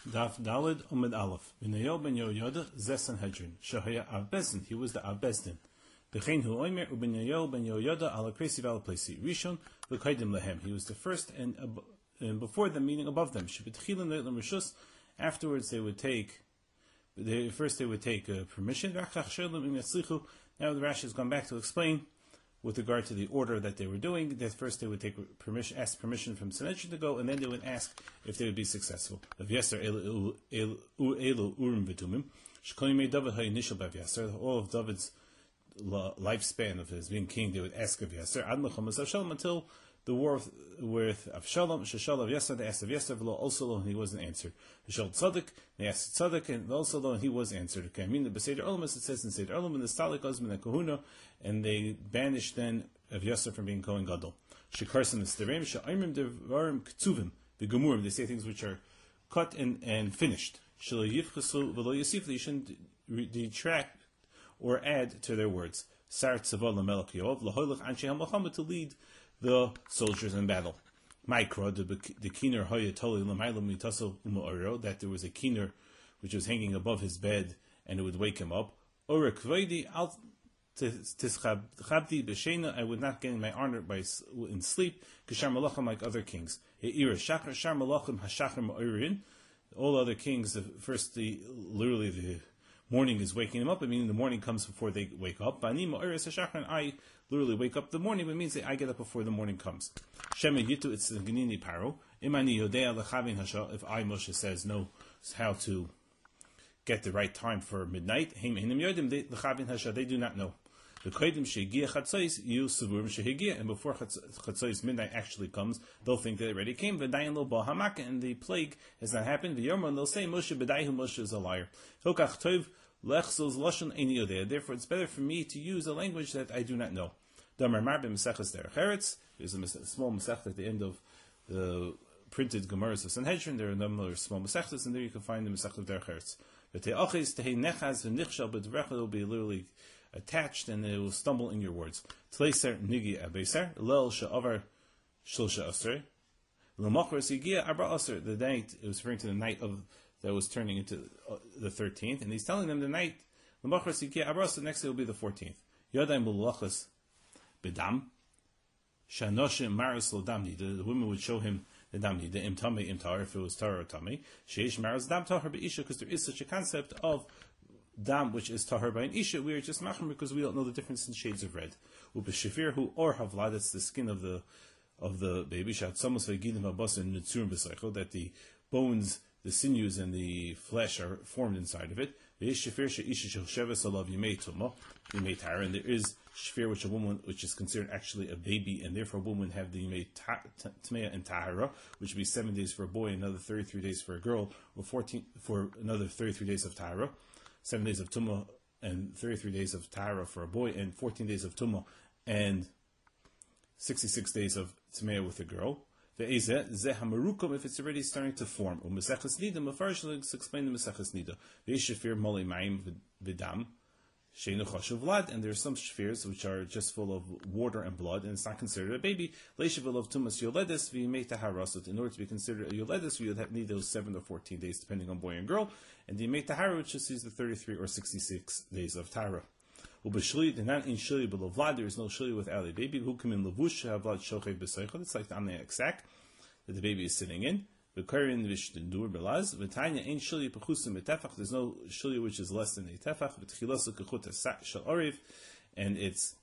Daf Dalid Umid Aleph. B'Nayo ben Yehoyada Zeh Sanhedrin. Shahaya Av Bezdin. He was the Av Bezdin. V'chein hu Omer u'B'Nayo ben Yehoyada ala Kresi v'ala Plesi. Rishon v'Kaidim lehem. He was the first and before them, meaning above them. Shebetchilin le'lam rishus. Afterwards they would take. First they would take permission. Now the Rashi has gone back to explain with regard to the order that they were doing, that first they would take permission, ask permission from Sanhedrin to go, and then they would ask if they would be successful. All of David's lifespan of his being king, they would ask of Yasser, until the war with Avshalom, Shashal of Yasser, they asked of Yasser, also and he wasn't answered. Shashal Tzaddik, they asked Tzaddik, and also and he was answered. Okay, I mean the Beseder Olam, as it says in Seder Olam, and the Stalik Osman and Kahuna, and they banished then of Yasser from being Kohen Gadol. Shekarsim is Devarim, Sha'imim Devarim Ktuvim, the Gemurim, they say things which are cut and finished. Shalo Yifchasu, Velo Yosif, they shouldn't detract or add to their words. Sar Tzavah Lamelech Yov, Lahoylech Anshe HaMelchama, to lead the soldiers in battle. Mikra, the kiner hoya toli l'mayla mitaso u'ma'oro, that there was a kiner which was hanging above his bed and it would wake him up. Ora kveidi al tischabdi b'sheina, I would not gain my honor in sleep, k'shar malachim like other kings. E'ira shachar shar malachim hashachar ma'orin. All other kings, literally the morning is waking them up, meaning the morning comes before they wake up. I literally wake up the morning, but it means that I get up before the morning comes. Shema Yitu, it's the Ganini Paro. Imani Yodea Lechavin Hasha, if I, Moshe, says no, how to get the right time for midnight. Heim Hinim Yodim, Lechavin Hasha, they do not know. The Kodim Shegia Chatzais, you Savurim Shehigia, and before Chatzais midnight actually comes, they'll think that it already came. V'dayin lo ba hamaka, and the plague has not happened. V'yomar, and they'll say, Moshe B'daihu, Moshe is a liar. Hilkach Tov, Lechzos Lashon Eini Yodea. Therefore, it's better for me to use a language that I do not know. Damar Marbe Mesechus Derech Eretz. There's a small Mesech at the end of the printed Gemaras of Sanhedrin. There are a number of small Mesechus, and there you can find the Mesech of Derech Eretz. But Te'achis Tehei Nechaz V'Nichshal, but the Recha will be literally attached and it will stumble in your words. Tleiser Nigi Abeser, Lel Sha'avar Shulsha Asr, L'machar Sigia Abra Asr, the night, it was referring to the night that was turning into the 13th, and he's telling them the night, L'machar Sigia Abra Asr, next day will be the 14th. Yadai Mulachas Bedam, Shanoshim Maris Lodamni, the women would show him the Damni, the Imtame Imtar, if it was Tara or Tame, Sheish Maris Dam Tahar Be'isha, because there is such a concept of dam, which is tahar by an isha. We are just machmer because we don't know the difference in shades of red. Ubeshafir hu or havla, that's the skin of the baby. Shat samos v'gidim habas and nitzurim b'seichel, that the bones, the sinews, and the flesh are formed inside of it. V'yishafir she'isha shelsheves alav yimei tumah yimei tara, and there is shafir which a woman, which is considered actually a baby, and therefore a woman have the yimei tmeya and tahara, which would be 7 days for a boy, another 33 days for a girl, or 14 for another 33 days of tahara. 7 days of Tumah and 33 days of Tahara for a boy, and 14 days of Tumah and 66 days of Tmeah with a girl. Ve'ezeh zeh hamarukum, if it's already starting to form. U'meseches nida, Mefarish will explain the Meseches nida. Ve'eshafir moli ma'im v'dam sheinu chashuv vlad, and there are some shfirs which are just full of water and blood, and it's not considered a baby. Leishavil of tumas yoledes v'yimei taharasut. In order to be considered a yoledes, we would need those 7 or 14 days, depending on boy and girl. And the yimei tahara, which is the 33 or 66 days of tahara. Ubeshli, they're not in shili below vlad. There is no shili without a baby. Who come in levush havlad shochev b'seichel. It's like the amneic sack that the baby is sitting in. V'karin v'shtendur belaz v'tanya ain't shili pechusim etefach. There's no shili which is less than a tefach. V'tchilasu kechut shel oriv, and its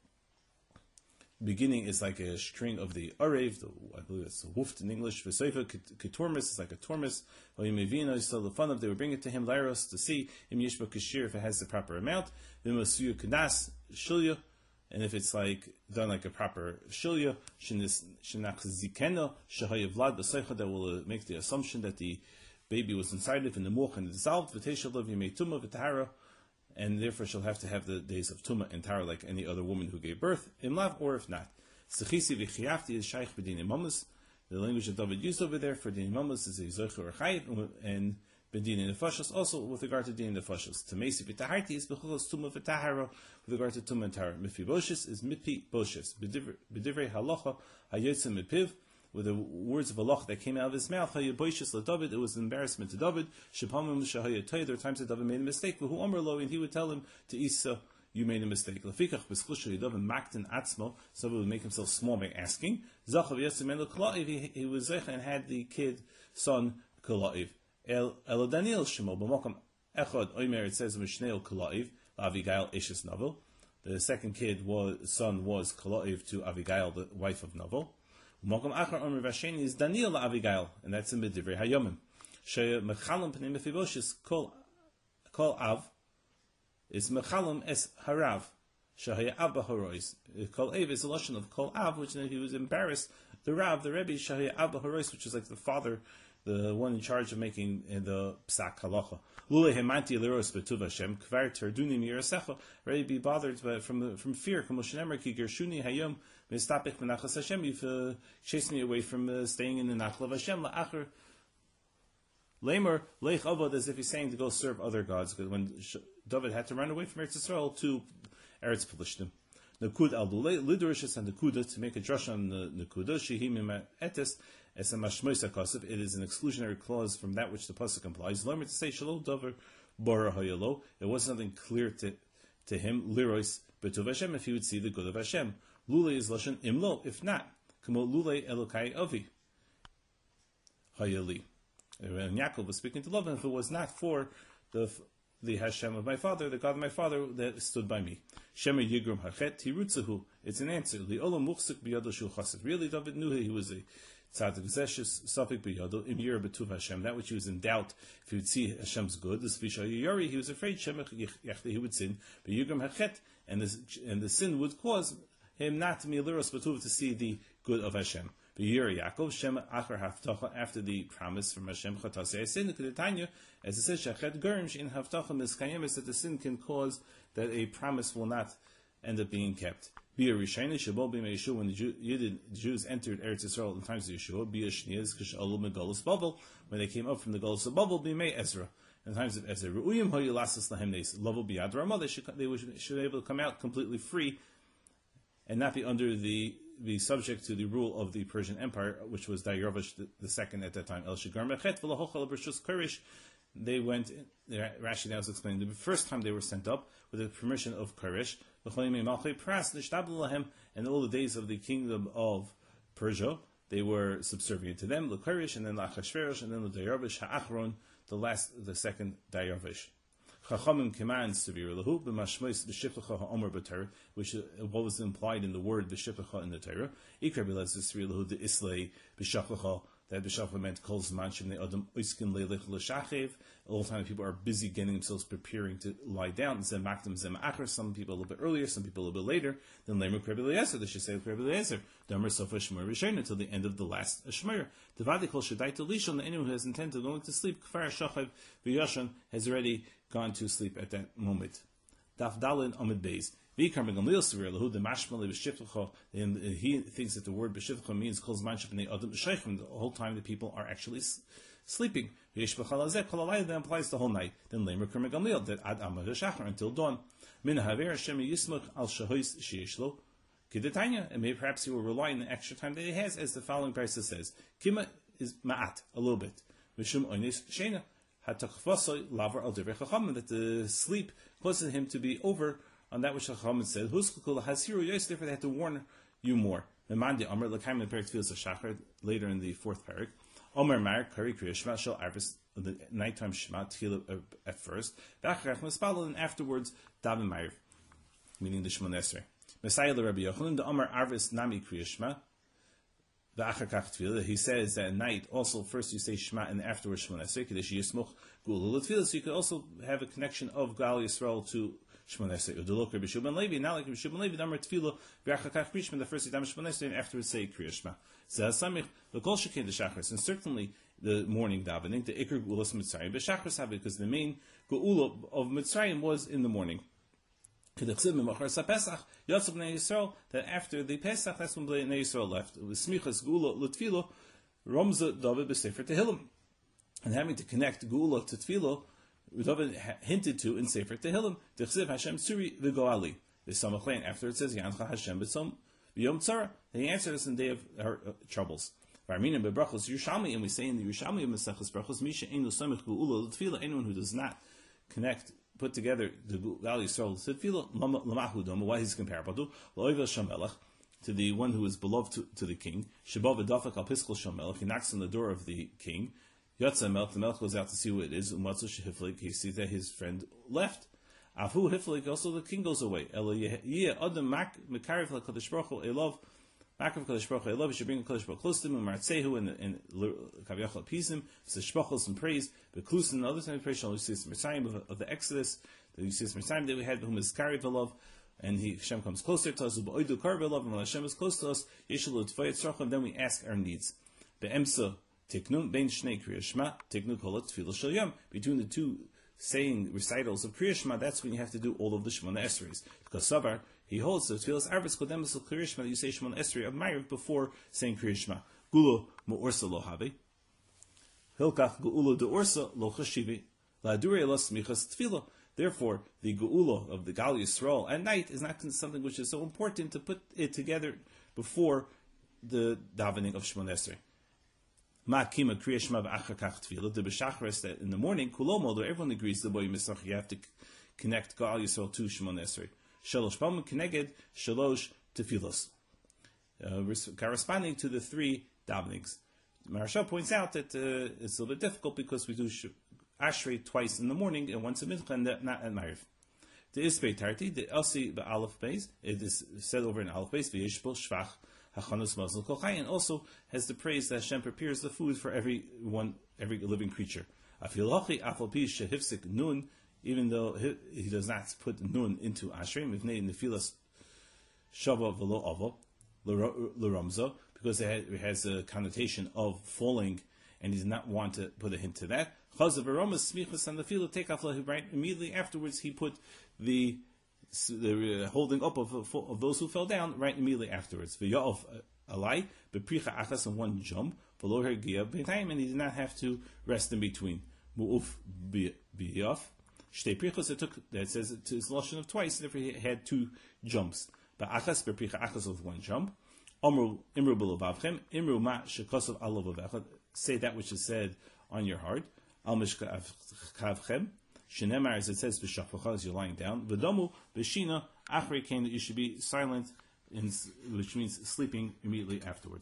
beginning is like a string of the oriv. I believe it's a woofed in English. V'seifa ketormis is like a tormis. V'yimevina so the fun of they would bring it to him lyros to see im yishba kashir if it has the proper amount. V'masuyu kanas shilya. And if it's like done like a proper shilya, shenach zikena shahayav vlad b'seicha, that will make the assumption that the baby was inside it in the muach and dissolved. V'teishalav yimei tumah v'tahara, and therefore she'll have to have the days of tumah and tahara like any other woman who gave birth, imlav, or if not. Sechisi v'chiyafti is shaykh b'din imamus. The language that David used over there for din imamus is a zocher or chayiv, and B'din in the fashos, also with regard to din in the fashos. Tamesi v'taharti is b'chulos tumah v'tahara, with regard to tumah and tahara. Mifi boshes is mipi boshes. B'divrei halacha hayotzim mipiv, with the words of Allah that came out of his mouth. It was an embarrassment to David. There are times that David made a mistake, and he would tell him to Isa, you made a mistake. So he would make himself small by asking. He was and had the kid son Kalaiv. El Daniel Shemo b'makam echad oimer, it says Mishneo Kalaiv Avigail Ishes Novel. The second son was Kalaiv to Avigail, the wife of Novel. B'makam achar oimer v'asheni is Daniel Avigail, and that's in Midivrei Hayomim. Sheye mechalim pnei Mephibosheth kol av is mechalim es harav. Shahaya Abba Horois. Kol Av is a lashon of Kol Av, which he was embarrassed. The Rav, the Rebbe, Shahaya Abba Horois, which is like the father, the one in charge of making the Psak Halacha. Lule Hemanti Liros Betuv Hashem, Kvar Terduni Mirasecha, ready to be bothered from fear. Kamoshenemer Ki Gershuni Hayom, Mistapich Menachas Hashem, you've chased me away from staying in the Nachal of Hashem, La'achar. Lamer Leich Avad, as if he's saying to go serve other gods, because when David had to run away from Eretz Yisrael to Eretz Pelishtim. Nakud al Lidurishis and Nakuda, to make a drush on the Nakuda, Shehim Etes, as a Mashmois HaKosov, it is an exclusionary clause from that which the Pasuk implies. Lemer to say, Shalom Dover Bara Hayalo, it was something clear to him, Lirois Betuv Hashem, if he would see the good of Hashem. Lule is Lashon Imlo, if not, Kamo Lule Elokai Avi Hayali. And Yaakov was speaking to Lavan, if it was not for the Hashem of my father, the God of my father that stood by me. Shemer Yigrum Hachet Tirutzahu. It's an answer. Li'olam Muchsik B'yado Shu Chassid. Really, David knew he was a tzaddik zeshes safik b'yado im yir betuv Hashem. That which he was in doubt if he would see Hashem's good. This visha yori, he was afraid Shemach he would sin. But Yigrum Hachet, and the sin would cause him not to be liros betuv, to see the good of Hashem. Yuri Yaakov Shem Achar Haftacha, after the promise from Hashem Chatasei Sin Kedetanya, as it says Shachet Gurm in Haftacha Miskayemis, that the sin can cause that a promise will not end up being kept. Be a Rishayna Shabol B'Mei Yeshua, when the Jews entered Eretz Yisrael in the times of Yeshua. Be a Shnias K'Shalu Megolus Babel, when they came up from the Golus of Babel. B'Mei Ezra, in the times of Ezra. Ru'uyim Hoyu Lasas Lahem Neis Lovul B'Yad Ramah. They should be able to come out completely free and not be under the subject to the rule of the Persian Empire, which was Dayarvash II at that time. El Shigar Mechet v'lahochal b'rshus Koresh. They went. Rashi now is explaining the first time they were sent up with the permission of Koresh. And all the days of the kingdom of Persia, they were subservient to them. Koresh, and then Achashverosh, and then the Dayarvash Ha'achron, the second Dayarvash. Chachamim commands to be relahu b'mashmois b'shiptacha ha'omer b'Torah, which what was implied in the word b'shiptacha in the Torah. Ikra b'lezis relahu the islay b'shaptacha, that b'shaptacha meant kol zman shemnei adam oiskin leilech l'shachev. All the time people are busy getting themselves preparing to lie down. Zem makdim zem achar. Some people a little bit earlier, some people a little bit later. Then lemer kreb eliezer. They should say kreb eliezer. Damer sofa shmur rishon, until the end of the last shmur. Devadi kol shadai to lishon. Anyone who has intent of going to sleep, kfar shachav v'yashon, has already gone to sleep at that moment. Daf Dalin Amid Beis. V'ikar megamliel sevir lehu the mashmali b'shiftacha. And he thinks that the word b'shiftacha means kol zman shepnei adam b'sheichim. The whole time the people are actually sleeping. V'yesh b'chalazeh kol alayah, that implies the whole night. Then lemer kar megamliel, that ad amad hashachar, until dawn. Min haver Hashem yismach al shahois sheyeshlo kedetanya. And maybe perhaps he will rely on the extra time that he has, as the following price says. Kima is ma'at, a little bit. Mishum oines sheina. That the sleep caused him to be over on that which the Chachamim said. Therefore, they had to warn you more. Later in the fourth parak, Omer Mar Kari Kriya Shema Shel Arvis, the nighttime Shema Tchila at first, and afterwards Davin Ma'ariv, meaning the Shemon Esrei. Messiah the Rabbi Yochanan, the Omer Arvis Nami Kriya Shema. He says that at night also first you say Shema and afterwards Shemon Esrei, Kadesh Yismuch Gula L'Tfilah, so you could also have a connection of Gal Yisrael to Shemon Esrei. Udolok Rabbi Shimon Levi, not like Rabbi Shimon Levi, Damar Tfilah, V'achakach Kriya Shema, the first you Damar Shemon Esrei and afterwards say Kriya Shema. Zeh L'Kol Shekin the Shachris, and certainly the morning davening, the Iker Gulas Mitzrayim, but Shachris because the main Geula of Mitzrayim was in the morning. That after the Pesach, that's when Bnei Yisrael left. It was Smichas Gula L'Tfilo, Ramza David B'Sefer Tehillim, and having to connect Gula to Tfilo, David hinted to in Sefer Tehillim, D'chsiv Hashem Tzuri V'Goali. The Samachlain after it says Yancha Hashem B'Yom Tzara. He answered us in the day of our troubles. Varmina bebrachos Yerushalmi, and we say in the Yerushalmi of Maseches Brachos, Misha Einu Samich Geula L'Tefila, anyone who does not put together the Gal Yisrael L'Tefila, Lamahu Doma, why he's comparable to L'Oivel Shamelech, to the one who is beloved to the king. Shabav Adafak Al Piskal Shamelech, he knocks on the door of the king. Yotza Melch, the Melch goes out to see who it is. Umatzu Shehiflik, he sees that his friend left. Afu Hiflik, also the king goes away. Elo Yeh Adam Mekariv LaKadosh Baruch Hu Elov, Makav Kadosh Baruch Hu Elov, he should bring Kadosh Baruch Hu close to him, Martzehu, and Kaviyachal appease him, Seshbachos and praise, Beklus and other times praise, Shalom Yisrael Mitzrayim of the Exodus, the Yisrael Mitzrayim that we had, whom is Kariv Elov, and Hashem comes closer to us, U'Oidu Kariv Elov, and when Hashem is close to us, Yeshalu Tzvayat Tzrachim, and then we ask our needs. Be'emsa, Tiknu bein shnei Kriya Shema, Tiknu kol tefillah shel yom. Between the two saying recitals of Kriya Shema, that's when you have to do all of the Shemona Esrei. Because Savar, he holds the tefillas arvis kodemus of Kriya Shema that you say Shemona Esrei of Ma'ariv before saying Kriya Shema. Gulo mu'orsa lo habe. Hilkach gu'ulo de'orsa lo chashivi. La'adurei lo smichas tefillah. Therefore, the geula of the Gal Yisrael at night is not something which is so important to put it together before the davening of Shemona Esrei. Ma'kima Kriya Shema v'achar kach tefillah. The b'shachris that in the morning, kulomo, though everyone agrees the boy misach, you have to connect Gal Yisrael to Shemona Esrei. Shalosh pamim keneged shalosh tefillos, corresponding to the three davenings. Maharsha points out that it's a little bit difficult because we do Ashrei twice in the morning and once at Mincha and not at Ma'ariv. The Isbei Tarti, the Elsi Ba'alef Beis, it is said over in Aleph Beis, V'yishbol Shvach HaChanus Mazel Kol Chai, and also has the praise that Hashem prepares the food for every living creature. Afil Hochi Afal Pi Shehifsik Nun, even though he does not put Nun into Ashrei, Mivnei Nefilas Shava V'lo Avo, L'Ramzo, because it has a connotation of falling, and he does not want to put a hint to that. Chazav Aromas Smichas and the Filah take off right immediately afterwards. He put the holding up of those who fell down right immediately afterwards. V'ya'ov alai bepricha achas in one jump, v'lo hergia b'tayim, and he did not have to rest in between. Mu'uf b'yaf shtei prichas. It says it is lashon of twice. Therefore, he had two jumps. But achas bepricha achas with one jump. Imru b'lovavchem imru ma shekosov alovavechem. Say that which is said on your heart. Al mishkavchem. Shenemar, as it says, b'shachvacha, as you're lying down. V'domu b'shina achrei kain, that you should be silent, which means sleeping immediately afterwards.